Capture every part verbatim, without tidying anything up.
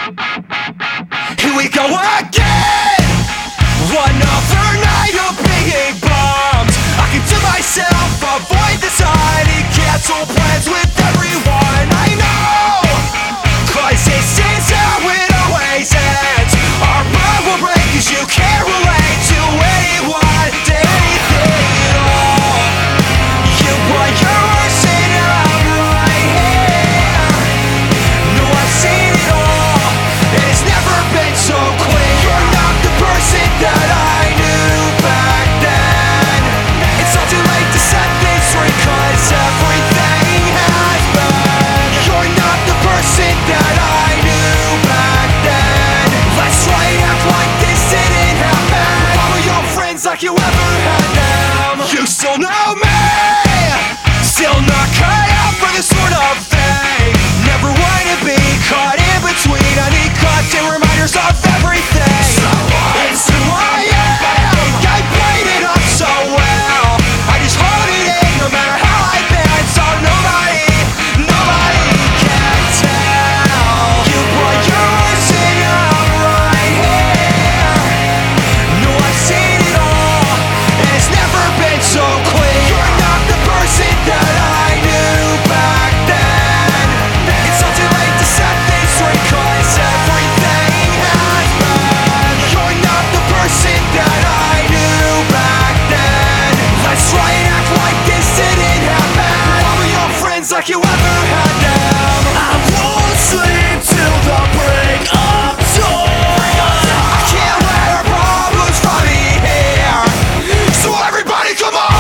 Here we go again. Another night of being bummed. I keep to myself, avoid the society, cancel plans with everyone I know. Crisis is how it always ends. Our bond will break cause you can't relate to anyone, to anything at all. You want your worst and I'm right here. No, I've seen it all, and it's never been so clear. You're not the person that I knew back then. It's all too late to set things straight cause everything has been. You're not the person that I knew back then. Let's try and act like this didn't happen. Follow your friends like you ever had them. You still know me, still not cut out for this sort of thing. Never wanna be caught in between. I need constant reminders of everything. It's who I am. I played it up so well. I just hold it in no matter how I've been. So nobody, nobody can tell. You brought yours and I'm right here. No, I've seen it all, and it's never been so clear. You're not the person that I knew back then. It's all too late to set things straight cause everything has been. You're not the person that I knew back then. Let's try and act like this didn't happen. Follow your friends like you ever had them. I won't sleep till the break of dawn. I can't let our problems find me here. So everybody come on.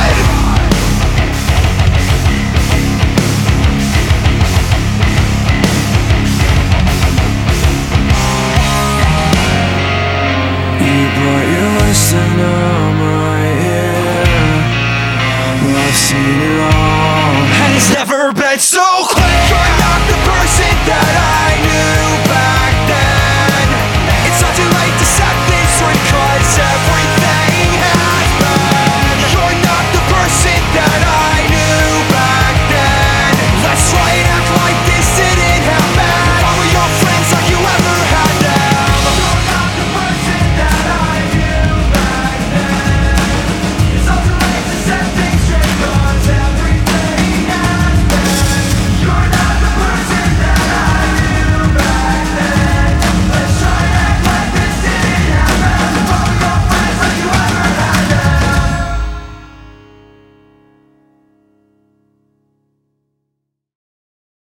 You brought your worst and I'm right here. Well, I've seen it all, and it's never been so